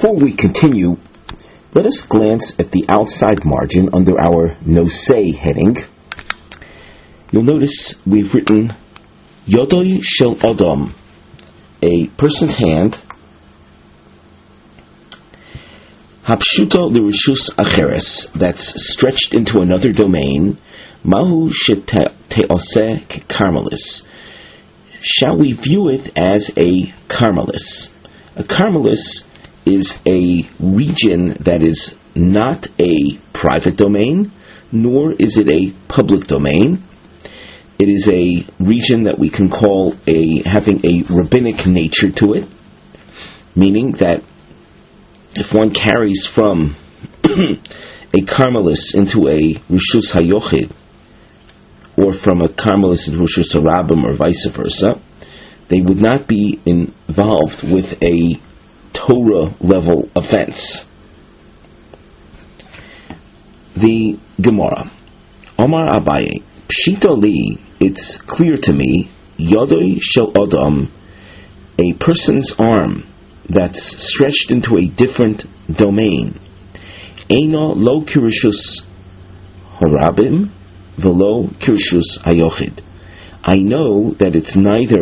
Before we continue, let us glance at the outside margin under our Nosei heading. You'll notice we've written Yodoi Shel Adam, a person's hand, Hapshuto L'Rishus Acheres, that's stretched into another domain, Mahu Shete'oseh Kekarmelis. Shall we view it as a Karmelis? A Karmelis is a region that is not a private domain, nor is it a public domain. It is a region that we can call having a rabbinic nature to it, meaning that if one carries from a Karmelis into a Rishus HaYochid, or from a Karmelis into Rishus HaRabim, or vice versa, they would not be involved with a Torah level offense. The Gemara, Omar Abaye, Pshita li, it's clear to me, Yodoi Shel Adam, a person's arm that's stretched into a different domain, Eino lo Kirishus Harabim velo Kirishus Hayochid. I know that it's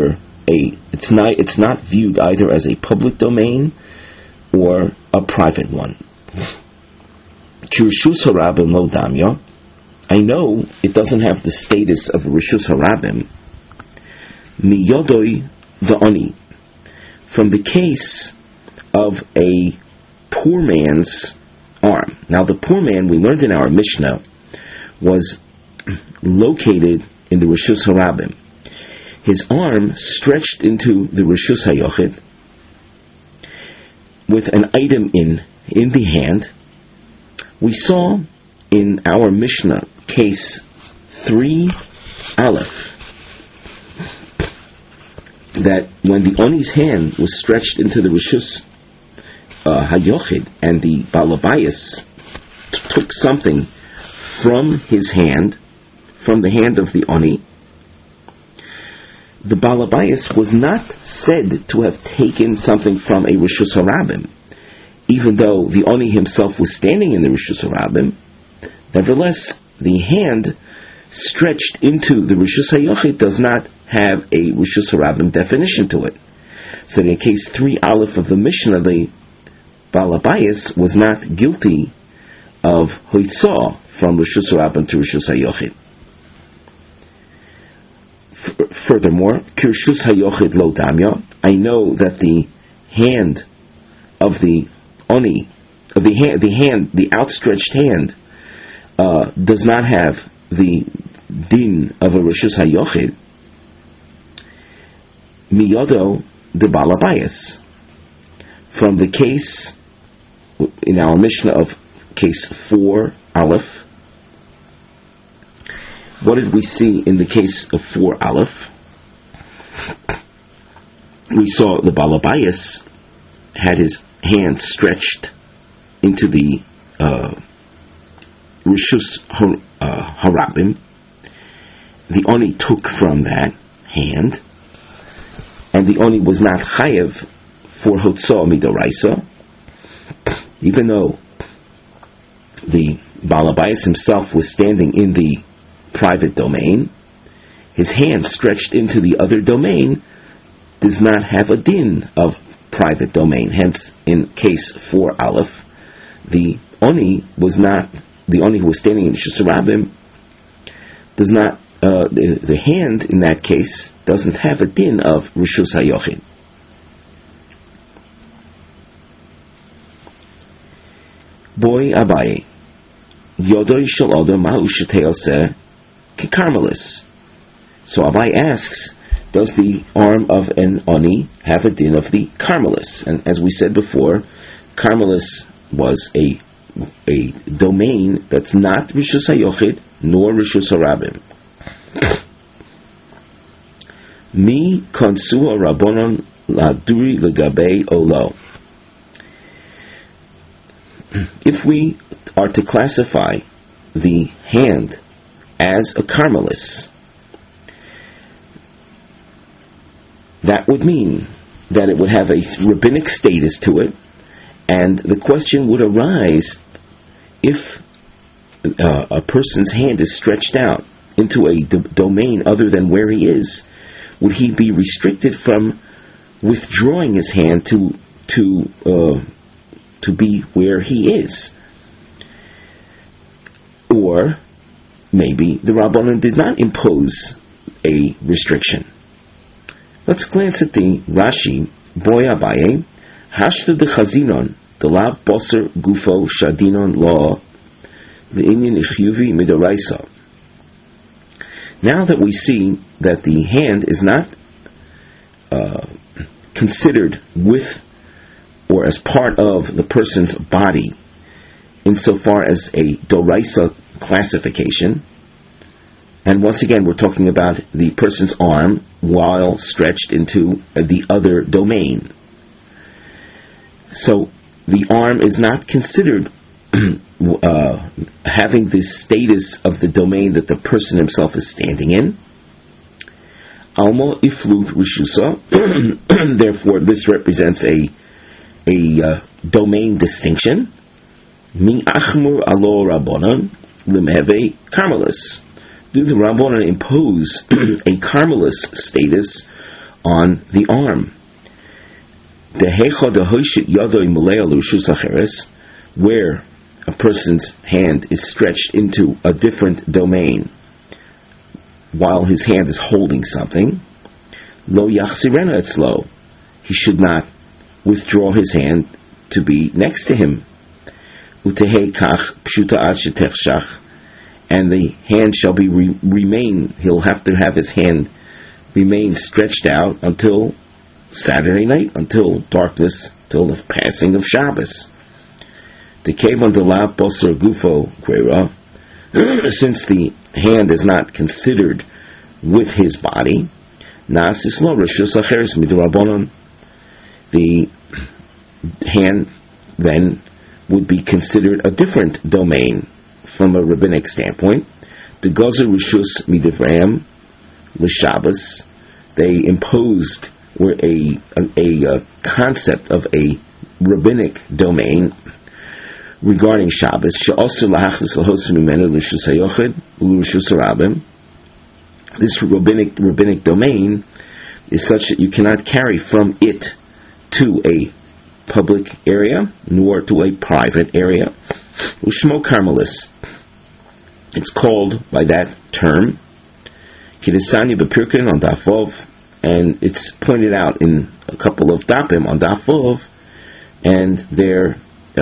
not viewed either as a public domain or a private one. Kirishus Harabim lo Damya. I know it doesn't have the status of Rishus Harabim. Miyodoi Da'ani. From the case of a poor man's arm. Now the poor man, we learned in our Mishnah, was located in the Rishus Harabim. His arm stretched into the Rishus HaYochid with an item in the hand. We saw in our Mishnah, case 3 Aleph, that when the Oni's hand was stretched into the Rishus HaYochid and the Balabayas took something from his hand, from the hand of the Oni, the Balabayas was not said to have taken something from a Rishus HaRabim, even though the Oni himself was standing in the Rishus HaRabim. Nevertheless, the hand stretched into the Rishus HaYochid does not have a Rishus HaRabim definition to it. So in case 3 Aleph of the Mishnah, the Balabayas was not guilty of Hoitzah from Rishus HaRabim to Rishus HaYochid. Furthermore, Kirshus HaYochid lo Damya, I know that the hand of the Oni, the outstretched hand, does not have the din of a Rishus HaYochid. Miyodo de Balabayas. From the case in our Mishnah of case 4 Aleph, what did we see in the case of 4 Aleph? We saw the Balabayas had his hand stretched into the Rishus Harabim. The Oni took from that hand, and the Oni was not chayev for Hotzah Midoraisa, even though the Balabayas himself was standing in the private domain. His hand stretched into the other domain does not have a din of private domain. Hence, in case 4 Aleph, the Oni who was standing in Rishus HaRabim does not. The hand in that case doesn't have a din of Rishus HaYochid. Boy Abaye, Yodoi Shel Adam Mahu Shete'oseh Kekarmelis. So Abaye asks, does the arm of an Oni have a din of the Karmelis? And as we said before, Karmelis was a domain that's not Rishus HaYochid nor Rishus HaRabim. Mi konsu Rabbanon laduri legabe olo. If we are to classify the hand as a Karmelis, that would mean that it would have a rabbinic status to it, And the question would arise, if a person's hand is stretched out into a domain other than where he is, would he be restricted from withdrawing his hand to be where he is? Or maybe the Rabbanan did not impose a restriction. Let's glance at the Rashi. Boy Abaye, Hashta de Chazinon, the Lav Boser Gufo Shadinon Law, the Inyan Ichyuvi Midoraisa. Now that we see that the hand is not considered with or as part of the person's body insofar as a Doraisa classification, and once again we're talking about the person's arm while stretched into the other domain. So the arm is not considered having the status of the domain that the person himself is standing in. Almo iflut rishusa. Therefore, this represents a domain distinction. Mi achmur alo rabbanon limheve karmelis. Do the Rabbanan impose a karmelis status on the arm? Where a person's hand is stretched into a different domain while his hand is holding something, lo yachsirena etzlo, he should not withdraw his hand to be next to him. Utehei kach pshuta ad shetechshach, and the hand shall be remain. He'll have to have his hand remain stretched out until Saturday night, until darkness, till the passing of Shabbos. The kevan de lav boser gufo quera, since the hand is not considered with his body, nasis lo rishus acheres midrabanan, the hand then would be considered a different domain from a rabbinic standpoint. The gozer rishus midivram l'Shabbos, they imposed a concept of a rabbinic domain regarding Shabbos. This rabbinic domain is such that you cannot carry from it to a public area nor to a private area. Ushmo karmelis, it's called by that term. Kidesanya bepirkin on dafov, and it's pointed out in a couple of dapim on dafov, and there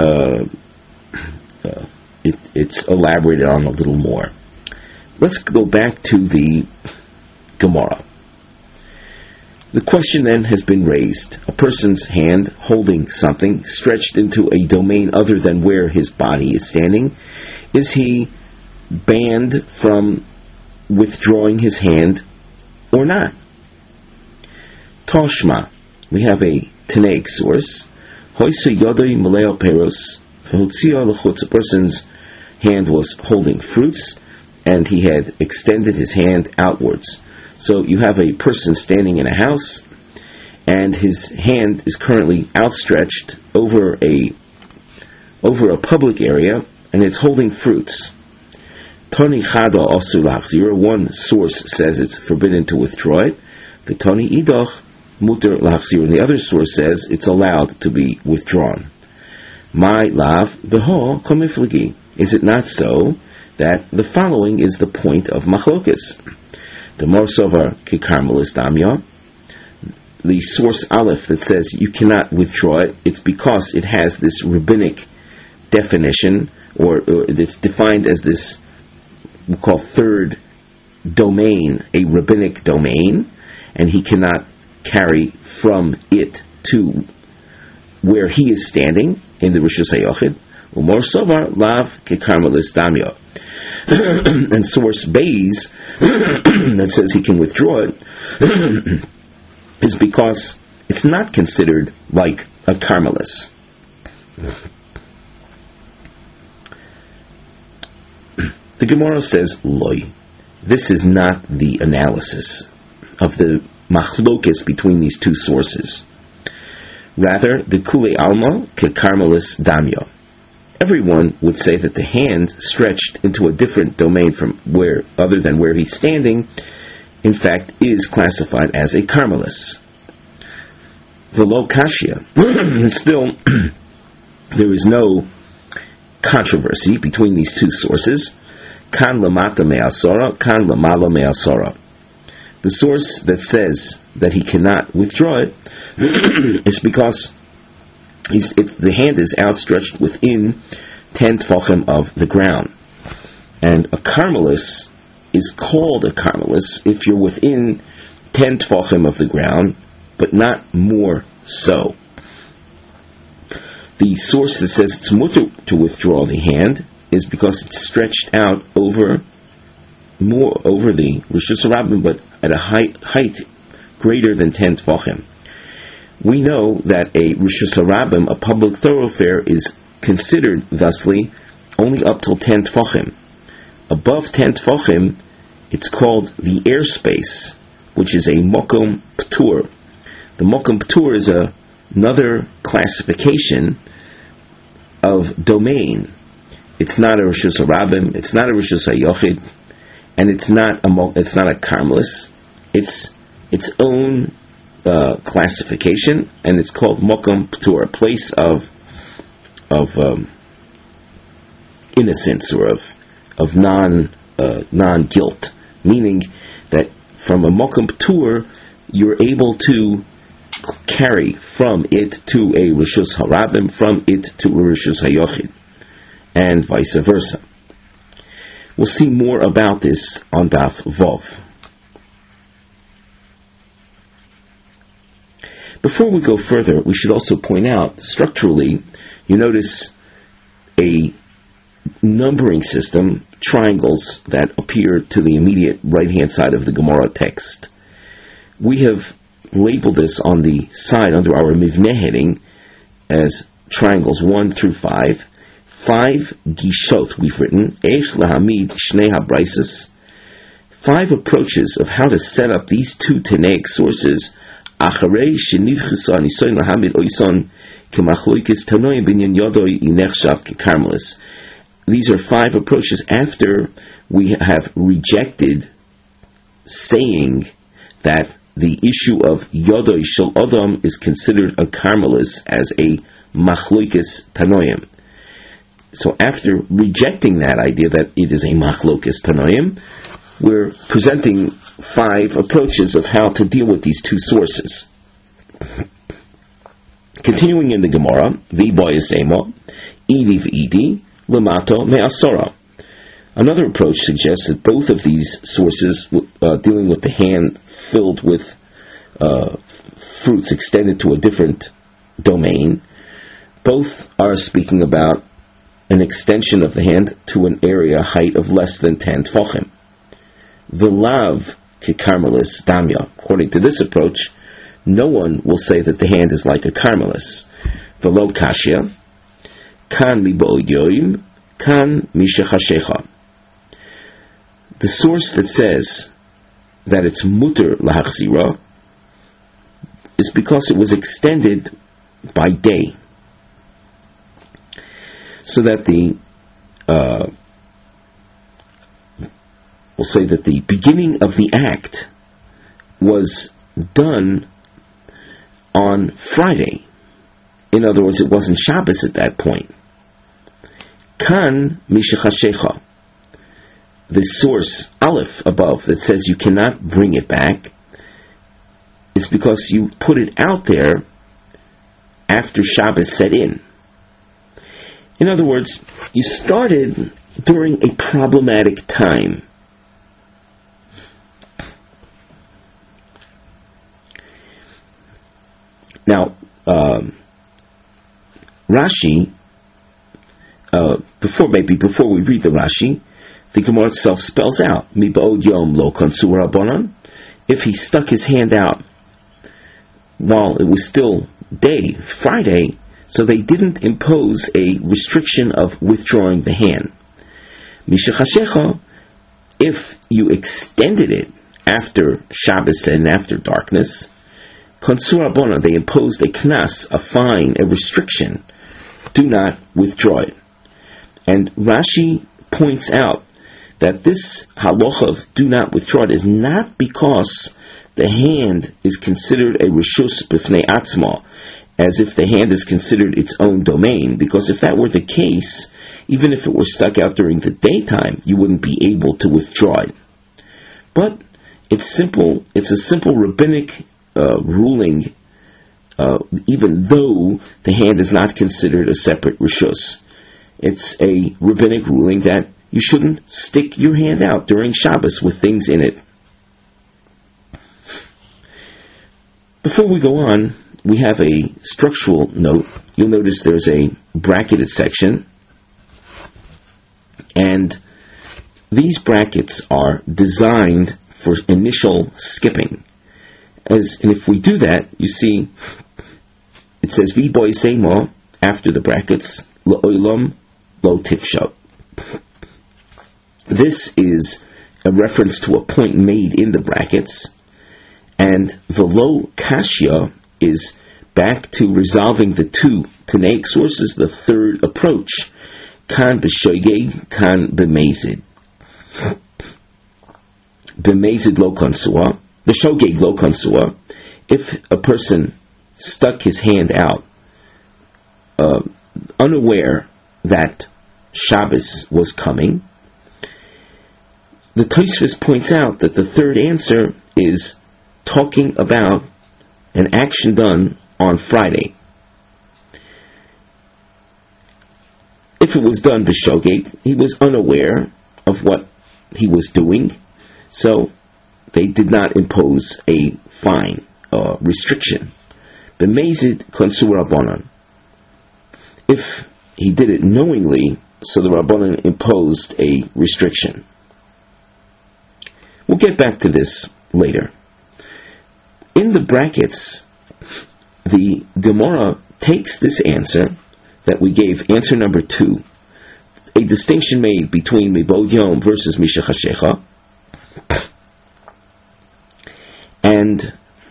it's elaborated on a little more. Let's go back to the Gemara. The question then has been raised. A person's hand holding something stretched into a domain other than where his body is standing, is he banned from withdrawing his hand or not? Toshma, we have a Tanaic source. Hoysu yodoi maleo peros. A person's hand was holding fruits, and he had extended his hand outwards. So you have a person standing in a house, and his hand is currently outstretched over a public area, and it's holding fruits. Toni chada asu lachzira. One source says it's forbidden to withdraw it. The Toni idoch muter lachzira. And the other source says it's allowed to be withdrawn. My lav beho komiflagi. Is it not so that the following is the point of machlokas? The morsovar kikarmelis damya. The source aleph that says you cannot withdraw it, it's because it has this rabbinic definition, or it's defined as this, we call third domain, a rabbinic domain, and he cannot carry from it to where he is standing in the Rishus HaYochid. Umor sovar lav kikarmelis damya. And source Bays that says he can withdraw it is because it's not considered like a karmelis. The Gemara says, Loi. This is not the analysis of the machlokas between these two sources. Rather, the kule alma ke karmelis damya. Everyone would say that the hand stretched into a different domain from where, other than where he's standing, in fact, is classified as a karmelis. Velo kashya. Still, there is no controversy between these two sources. Kan lamata me'asora, kan lamala me'asora. The source that says that he cannot withdraw it is because the hand is outstretched within 10 tefachim of the ground. And a karmelis is called a karmelis if you're within 10 tefachim of the ground, but not more so. The source that says it's mutter to withdraw the hand is because it's stretched out over the Rishus HaRabim, but at a height greater than 10 tefachim. We know that a Rishus HaRabim, a public thoroughfare, is considered thusly only up till 10 tefachim. Above 10 tefachim, it's called the airspace, which is a mokom p'tur. The mokom p'tur is another classification of domain. It's not a Rishus HaRabim, it's not a Rishus HaYochid, and it's not a karmelis. It's its own classification, and it's called mokom p'tur, a place of innocence, or of non-guilt, meaning that from a mokom p'tur you're able to carry from it to a Rishus HaRabim, from it to a Rishus HaYochid, and vice versa. We'll see more about this on Daf Vov. Before we go further, we should also point out, structurally, you notice a numbering system, triangles that appear to the immediate right-hand side of the Gemara text. We have labeled this on the side under our Mivneh heading as triangles 1 through 5. 5 gishot we've written, Eish lahamid shnei habraises, 5 approaches of how to set up these two Tanaic sources, acharei shenivchisa nisoin lahamid oison kemachloikis tanoim binyan yodoi inechshav kekarmelis. These are 5 approaches after we have rejected saying that the issue of yodoi shel odom is considered a karmelis as a machloikis tanoim. So after rejecting that idea that it is a machlokes tanoim, we're presenting 5 approaches of how to deal with these two sources. Continuing in the Gemara, v'boyes emo, idi v'idi, lemato me'asora. Another approach suggests that both of these sources, dealing with the hand filled with fruits extended to a different domain, both are speaking about an extension of the hand to an area height of less than 10 tefachim. V'lav kekarmelis damya. According to this approach, no one will say that the hand is like a karmelis. V'lo kashya, kan mi bo'oyoim, kan mi shechashecha. The source that says that it's muter lahachzira is because it was extended by day, so that we'll say that the beginning of the act was done on Friday. In other words, it wasn't Shabbos at that point. Kan mishachashecha. The source, Aleph, above, that says you cannot bring it back, is because you put it out there after Shabbos set in. In other words, you started during a problematic time. Now, Rashi, before we read the Rashi, the Gemara itself spells out, Mi ba'od yom lo konsu rabbanan. If he stuck his hand out while it was still day, Friday, so they didn't impose a restriction of withdrawing the hand. Mishachashecha, if you extended it after Shabbos and after darkness, Konsur Rabbanan, they imposed a knas, a fine, a restriction. Do not withdraw it. And Rashi points out that this halacha of do not withdraw it is not because the hand is considered a reshus b'fnei atzma, as if the hand is considered its own domain, because if that were the case, even if it were stuck out during the daytime, you wouldn't be able to withdraw it. But it's simple. It's a simple rabbinic ruling, even though the hand is not considered a separate reshus. It's a rabbinic ruling that you shouldn't stick your hand out during Shabbos with things in it. Before we go on, we have a structural note. You'll notice there's a bracketed section, and these brackets are designed for initial skipping. And if we do that, you see, it says V'boy Seymo after the brackets, L'olam Lo Tifsho. This is a reference to a point made in the brackets, and V'lo Kashya is back to resolving the two Tanaic sources, the third approach, Kan b'shoigeg, Kan b'mezid. B'mezid lo konsua, the shogeg lo konsua. If a person stuck his hand out, unaware that Shabbos was coming, the Tosfos points out that the third answer is talking about an action done on Friday. If it was done b'shogeg, he was unaware of what he was doing, so they did not impose a fine restriction. B'mezid konsur Rabbanan. If he did it knowingly, so the Rabbanan imposed a restriction. We'll get back to this later. In the brackets, the Gemara takes this answer that we gave, answer number 2, a distinction made between Mibod Yom versus Mishachashecha, and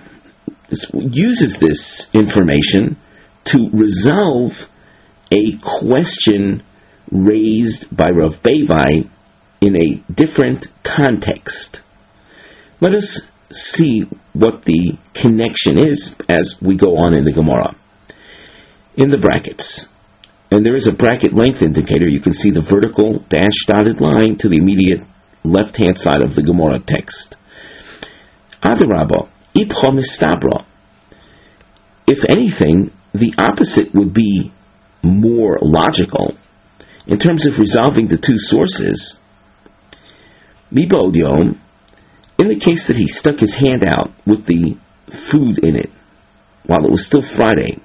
uses this information to resolve a question raised by Rav Bevai in a different context. Let us see what the connection is as we go on in the Gemara. In the brackets, and there is a bracket length indicator, you can see the vertical dash dotted line to the immediate left-hand side of the Gemara text. Adarabba, ipcha mistabra. If anything, the opposite would be more logical in terms of resolving the two sources. Mibod Yom, in the case that he stuck his hand out with the food in it while it was still Friday,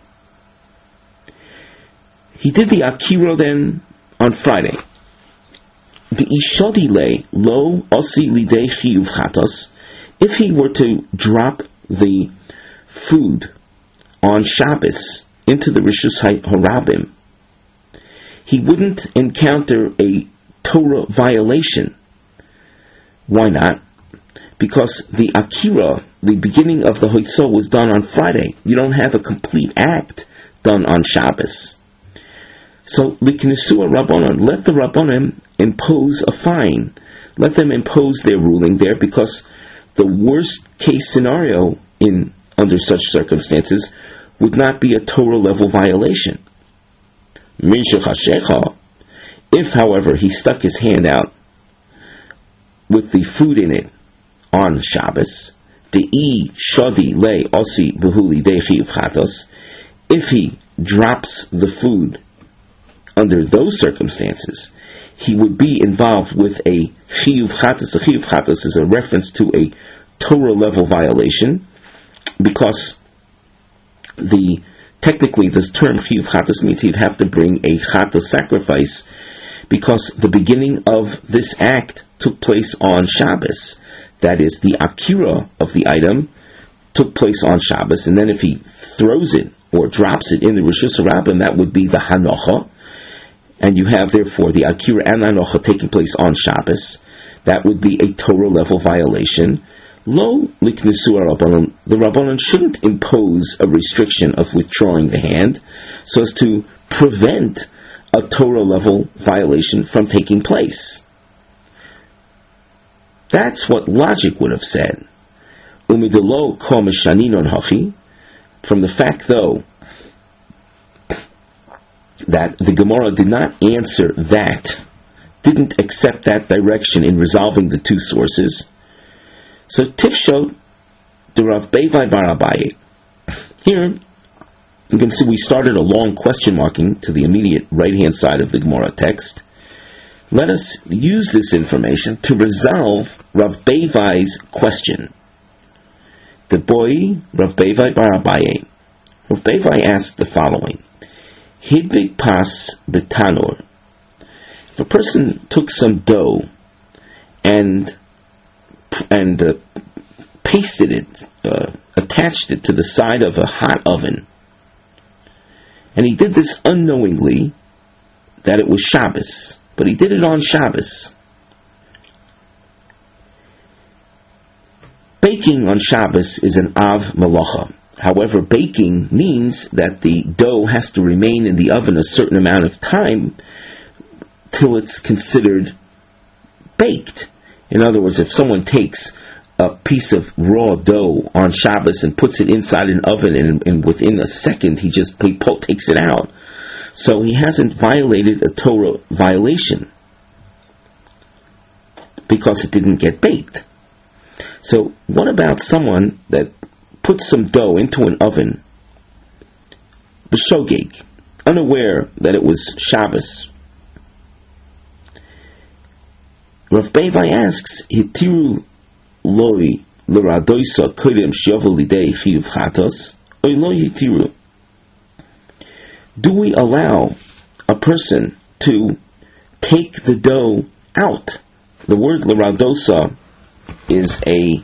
he did the akira then on Friday. The ishadile lo osi lidei chiyuv chatos. If he were to drop the food on Shabbos into the Rishus HaRabim, he wouldn't encounter a Torah violation. Why not? Because the akira, the beginning of the hoitzah, was done on Friday. You don't have a complete act done on Shabbos. So, liknesua Rabbanan, let the Rabbanim impose a fine. Let them impose their ruling there, because the worst case scenario under such circumstances would not be a Torah level violation. If, however, he stuck his hand out with the food in it on Shabbos, if he drops the food under those circumstances, he would be involved with a chiyuv chatos. A chiyuv chatos is a reference to a Torah level violation, because technically the term chiyuv chatos means he'd have to bring a chatos sacrifice, because the beginning of this act took place on Shabbos. That is, the akira of the item took place on Shabbos, and then if he throws it or drops it in the Rishus HaRabim, that would be the hanocha, and you have therefore the akira and hanocha taking place on Shabbos. That would be a Torah level violation. Lo liknesu Rabbanon, the Rabbanon shouldn't impose a restriction of withdrawing the hand so as to prevent a Torah level violation from taking place. That's what logic would have said. Umidelo kol mishaninon hachi, from the fact though that the Gemara did not answer that, didn't accept that direction in resolving the two sources. So Tifshot, the Rav Bevai bar Abaye. Here, you can see we started a long question marking to the immediate right-hand side of the Gemara text. Let us use this information to resolve Rav Bevai's question. The boy, Rav Bevai bar Abaye. Rav Bevai asked the following: Hidbik pas betanor. If a person took some dough and pasted it, attached it to the side of a hot oven, and he did this unknowingly, that it was Shabbos, but he did it on Shabbos. Baking on Shabbos is an av malacha. However, baking means that the dough has to remain in the oven a certain amount of time till it's considered baked. In other words, if someone takes a piece of raw dough on Shabbos and puts it inside an oven, and within a second he takes it out, so he hasn't violated a Torah violation because it didn't get baked. So what about someone that puts some dough into an oven, b'shogeg, unaware that it was Shabbos? Rav Bevai asks, Hitiru loi l'radoisa kodem she'yovel lidei chiyuv chatos, or lo hitiru? Do we allow a person to take the dough out? The word l'radosa is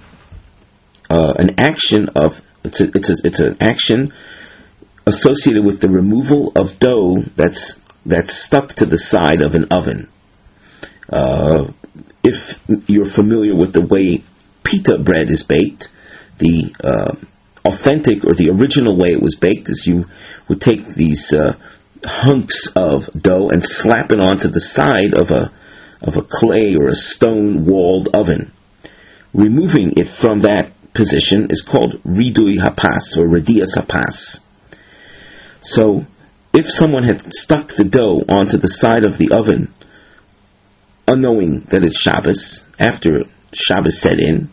an action of it's an action associated with the removal of dough that's stuck to the side of an oven. If you're familiar with the way pita bread is baked, the authentic or the original way it was baked is you would take these hunks of dough and slap it onto the side of a clay or a stone walled oven. Removing it from that position is called ridui hapas or radias hapas. So, if someone had stuck the dough onto the side of the oven, unknowing that it's Shabbos, after Shabbos set in,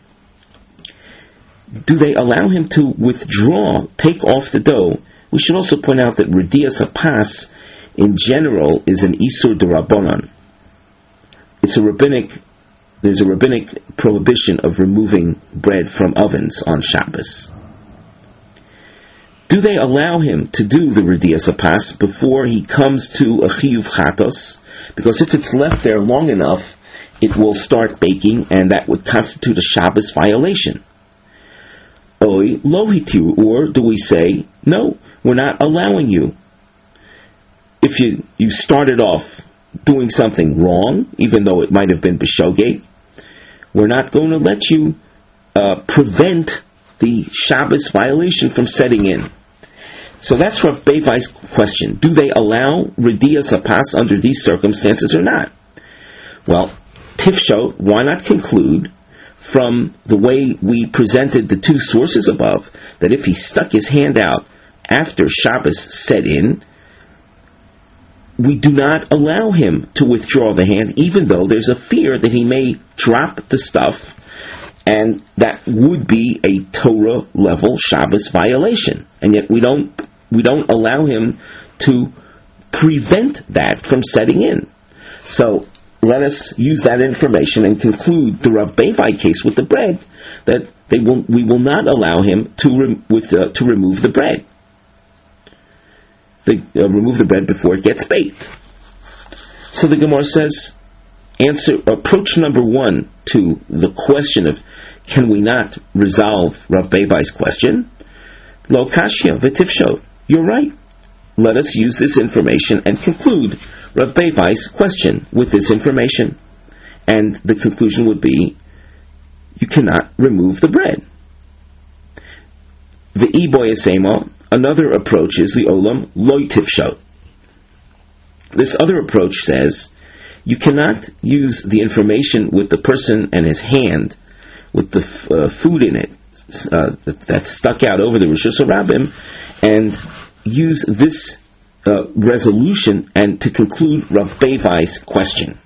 do they allow him to withdraw, take off the dough? We should also point out that radias hapas, in general, is an isur d'Rabbanan. There's a rabbinic prohibition of removing bread from ovens on Shabbos. Do they allow him to do the radias hapas before he comes to a chiyuv chatos? Because if it's left there long enough, it will start baking, and that would constitute a Shabbos violation. Oi lo hitiru, or do we say, no, we're not allowing you. If you started off doing something wrong, even though it might have been b'shogeg, we're not going to let you prevent the Shabbos violation from setting in. So that's Rav Bevai's question. Do they allow radias hapas under these circumstances or not? Well, Tifshot, why not conclude from the way we presented the two sources above, that if he stuck his hand out after Shabbos set in, we do not allow him to withdraw the hand, even though there's a fear that he may drop the stuff, and that would be a Torah level Shabbos violation. And yet we don't allow him to prevent that from setting in. So let us use that information and conclude the Rav Bevai case with the bread, that we will not allow him to remove the bread. Remove the bread before it gets baked. So the Gemara says, approach number one to the question of can we not resolve Rav Bevai's question? Lo kashya v'tifshot. You're right. Let us use this information and conclude Rav Bevai's question with this information. And the conclusion would be, you cannot remove the bread. The Iboyasema, another approach is the Olam Loi Tifshot. This other approach says you cannot use the information with the person and his hand, with the food in it, that's stuck out over the Rishus HaRabim, and use this resolution and to conclude Rav Bevai's question.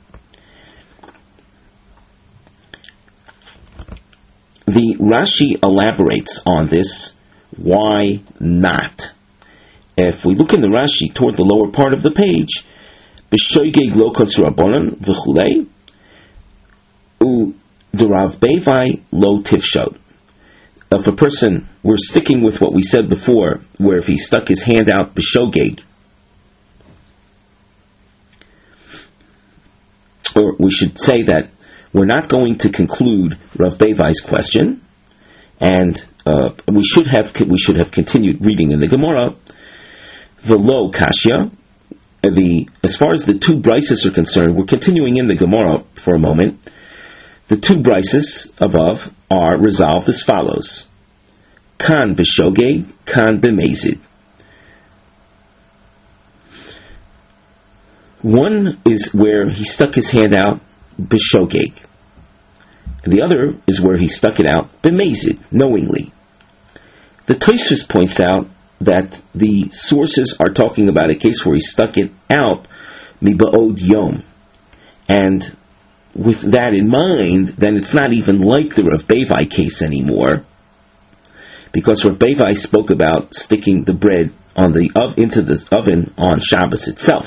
The Rashi elaborates on this. Why not? If we look in the Rashi toward the lower part of the page, B'shoigeg lo kotzu rabbanan v'chulei, the Rav Bevai lo tifshot. If a person, we're sticking with what we said before, where if he stuck his hand out b'shogeg, or we should say that we're not going to conclude Rav Bevai's question, and we should have continued reading in the Gemara. V'lo kashya. As far as the two brises are concerned, we're continuing in the Gemara for a moment. The two brises above are resolved as follows: Kan b'shogeg, kan b'mezid. One is where he stuck his hand out b'shogeg, and the other is where he stuck it out b'mezid, knowingly. The Tosfos points out that the sources are talking about a case where he stuck it out miba'od yom, and with that in mind, then it's not even like the Rav Bevai case anymore, because Rav Bevai spoke about sticking the bread into the oven on Shabbos itself.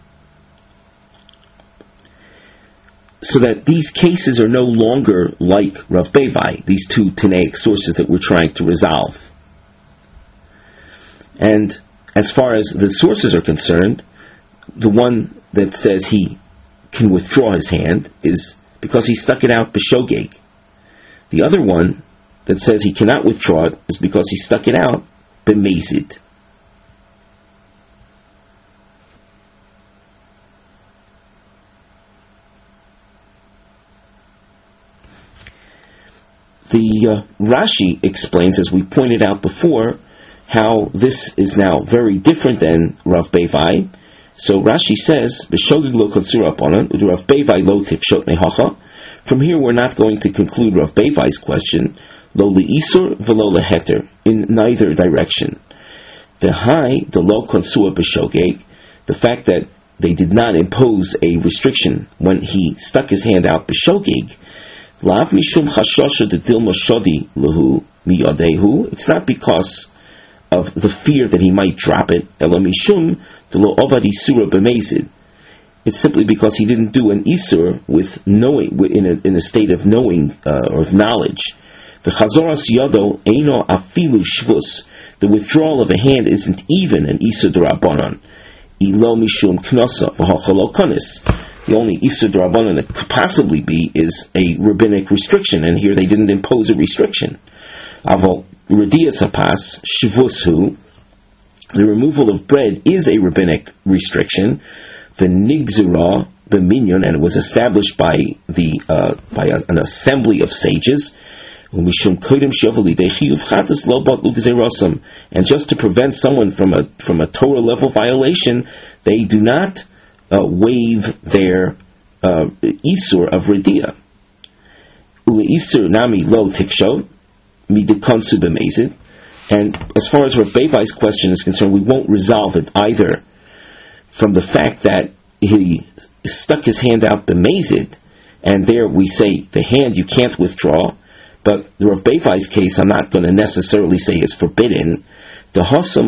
So that these cases are no longer like Rav Bevai, these two Tanaic sources that we're trying to resolve. And as far as the sources are concerned, the one that says he can withdraw his hand is because he stuck it out b'shogeg. The other one that says he cannot withdraw it is because he stuck it out b'mezid. The Rashi explains, as we pointed out before, how this is now very different than Rav Bevai. So Rashi says, "B'shogeg lo kotzu rabbanan, u'Rav Bevai lo tifshot nehacha." From here, we're not going to conclude Rav Bevai's question, lo le'isur v'lo leheter, in neither direction. The lo kotzu b'shogeg, the fact that they did not impose a restriction when he stuck his hand out b'shogeg, lav mishum chashosha de dilma shodi lehu miyadehu. It's not because of the fear that he might drop it. Elamishum delo ovad isura b'mezid. It's simply because he didn't do an isur with knowing, in a state of knowing or of knowledge. The chazoras yado eino afilu shvus. The withdrawal of a hand isn't even an isur d'Rabbanan. Ilo mishum knosa v'hachalo konis. The only isur d'Rabbanan that could possibly be is a rabbinic restriction, and here they didn't impose a restriction. Aval Redias hapas shivushu, the removal of bread is a rabbinic restriction. The nigzura b'minyan, and it was established by an assembly of sages. And just to prevent someone from a Torah level violation, they do not waive their isur of redia. Isur nami lo tifshot. And as far as Rav Bevai's question is concerned, we won't resolve it either from the fact that he stuck his hand out b'mezid, and there we say the hand you can't withdraw, but the Rav Bevai's case I'm not going to necessarily say is forbidden. In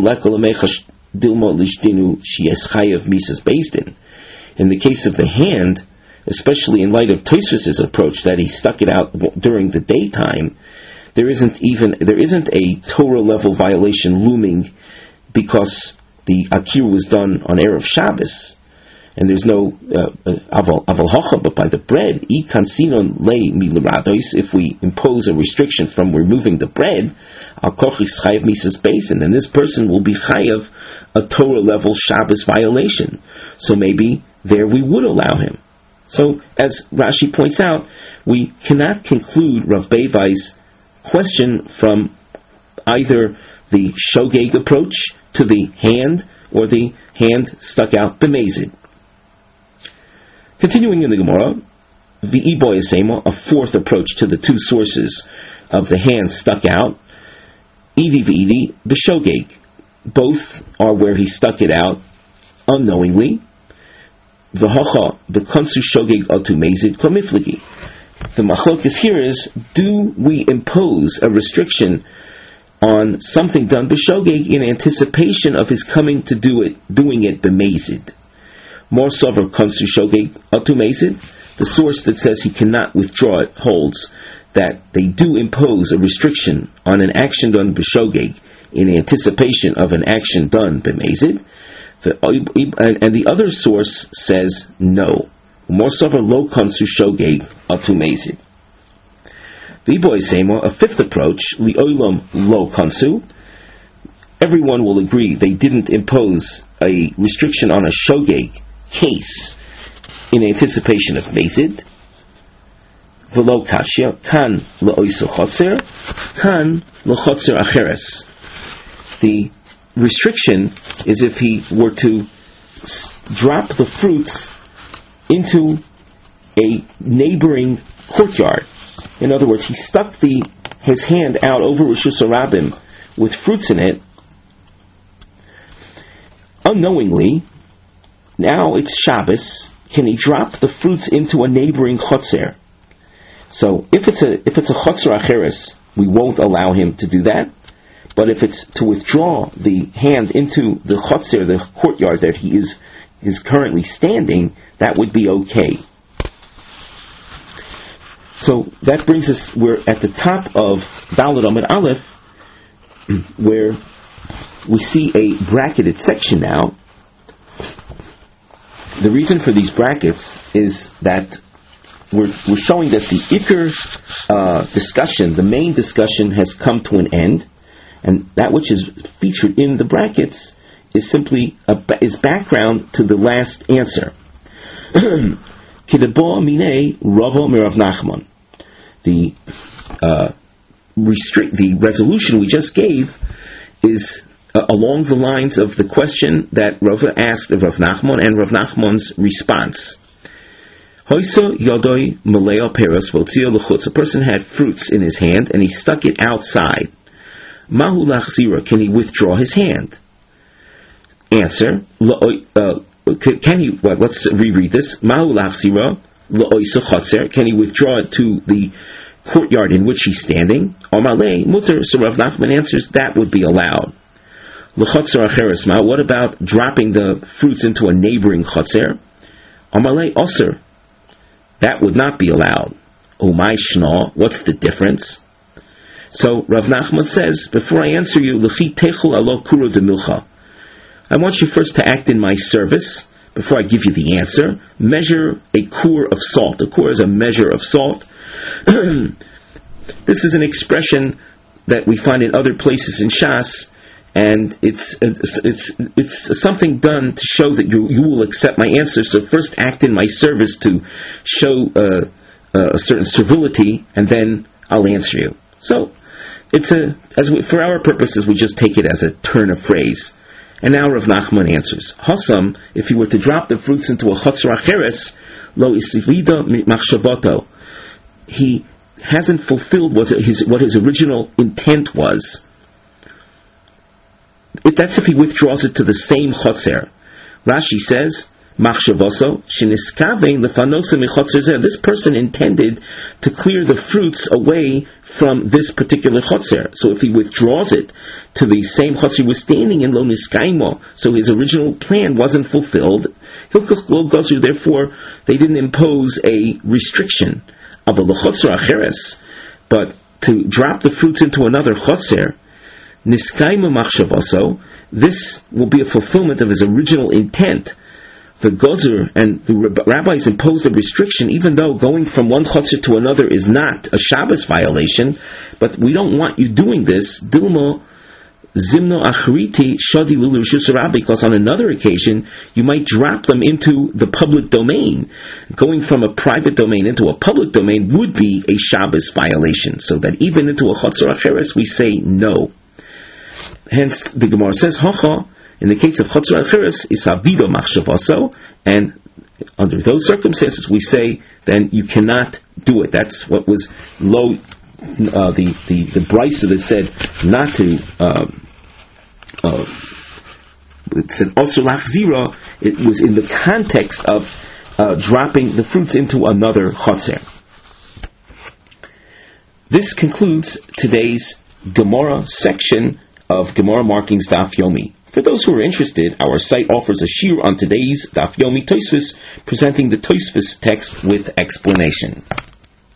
the case of the hand, especially in light of Tosfos' approach that he stuck it out during the daytime, there isn't a Torah level violation looming because the akir was done on Erev Shabbos, and there's no aval hocha. But by the bread, if we impose a restriction from removing the bread, al kochis chayav misas basin, and this person will be chayav a Torah level Shabbos violation. So maybe there we would allow him. So, as Rashi points out, we cannot conclude Rav Bevai's question from either the shogeg approach to the hand or the hand stuck out b'mezid. Continuing in the Gemara, v'iboy asema, a fourth approach to the two sources of the hand stuck out, ivi v'ivi b'shogeg. Both are where he stuck it out unknowingly. V'hacha b'konsu shogeg atu mezid komifligi. The machlokes here is, do we impose a restriction on something done b'shogeg in anticipation of his coming to doing it b'mezid? More sover konsu shogeg atu mezid. The source that says he cannot withdraw it holds that they do impose a restriction on an action done b'shogeg in anticipation of an action done b'mezid. And the other source says no. More sover lo konsu shogeg atu mezid. V'iboy semo, a fifth approach, li'olam lo konsu. Everyone will agree they didn't impose a restriction on a shogeg case in anticipation of mezid. V'lo kashya, kan le'oisu chotzer, kan le'chotzer acheres. The restriction is if he were to drop the fruits into a neighboring courtyard. In other words, he stuck his hand out over Rishus HaRabim with fruits in it, unknowingly. Now it's Shabbos. Can he drop the fruits into a neighboring chotzer? So if it's a chotzer acheres, we won't allow him to do that. But if it's to withdraw the hand into the chotzer, the courtyard that he is currently standing, that would be okay. So that brings us, we're at the top of Daled Amud Aleph, where we see a bracketed section now. The reason for these brackets is that we're showing that the Iker discussion, the main discussion, has come to an end, and that which is featured in the brackets is simply is background to the last answer. Kidabo minei Rava mirav Nachman. The resolution we just gave is along the lines of the question that Rava asked of Rav Nachman and Rav Nachman's response. Hoisa yodoi maleo peros v'otzio l'chutz. A person had fruits in his hand and he stuck it outside. Mahu lachzira. Can he withdraw his hand? Answer. Can he? Well, let's reread this. Mahu lachzira la'oisa chotzer. Can he withdraw it to the courtyard in which he's standing? Amalei muter. So Rav Nachman answers that would be allowed. L'chotzer acheres ma. What about dropping the fruits into a neighboring chotzer? Amalei osir. That would not be allowed. Umay shna. What's the difference? So Rav Nachman says, before I answer you, l'chi techul alo kuro de milcha. I want you first to act in my service. Before I give you the answer, measure a kur of salt. A kur is a measure of salt. This is an expression that we find in other places in Shas, and it's something done to show that you will accept my answer. So first act in my service to show a certain servility, and then I'll answer you. So for our purposes, we just take it as a turn of phrase. And now Rav Nachman answers. Hasam, if he were to drop the fruits into a chotzer acheres, lo isivida machshavoto. He hasn't fulfilled what his original intent was. That's if he withdraws it to the same chotzer. Rashi says, machshavoso sheniskavein lefanosa michotzer zeh. This person intended to clear the fruits away from this particular chotzer. So if he withdraws it to the same chotzer he was standing in, lo niskaimo, so his original plan wasn't fulfilled, hilkuch lo gozer, therefore they didn't impose a restriction of a chotzer acheres, but to drop the fruits into another chotzer, niskaimo machshavoso, this will be a fulfillment of his original intent. The gozer and the rabbis imposed a restriction, even though going from one chotzer to another is not a Shabbos violation, but we don't want you doing this. Dilma Zimno achriti shadi lulu shusara, because on another occasion you might drop them into the public domain. Going from a private domain into a public domain would be a Shabbos violation, so that even into a Chatzor Acheres we say no. Hence the Gemara says, Hacha, in the case of Chatzor Acheres, is Havido Machshavaso, and under those circumstances we say then you cannot do it. That's what was low. The brisa that said not to, it said Osur Lachzira, it was in the context of dropping the fruits into another chotzer. This concludes today's Gemara section of Gemara Markings Daf Yomi. For those who are interested, our site offers a shiur on today's Daf Yomi Tosfos, presenting the Tosfos text with explanation.